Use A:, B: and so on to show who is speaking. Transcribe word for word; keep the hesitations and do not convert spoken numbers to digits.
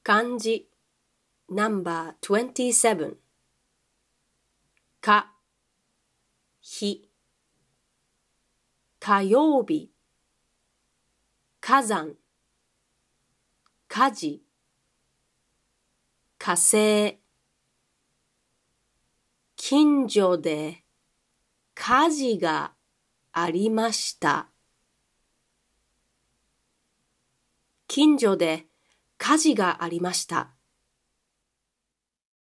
A: 漢字 ナンバーにじゅうなな か、ひ、火曜日、火山、火事、火星。近所で火事がありました。近所で火事がありました。